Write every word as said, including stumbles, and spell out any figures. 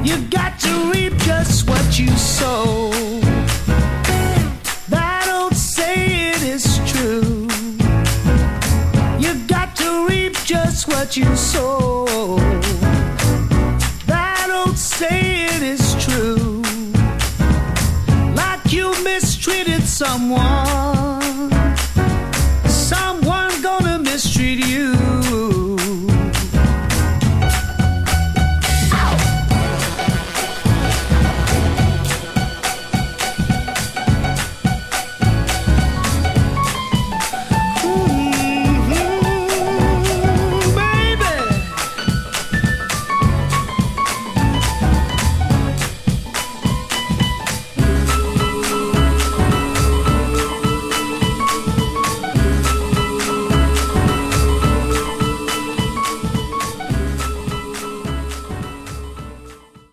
You got to reap just what you sow. That old saying is true. You got to reap just what you sow. That old saying is true. Like you mistreated someone,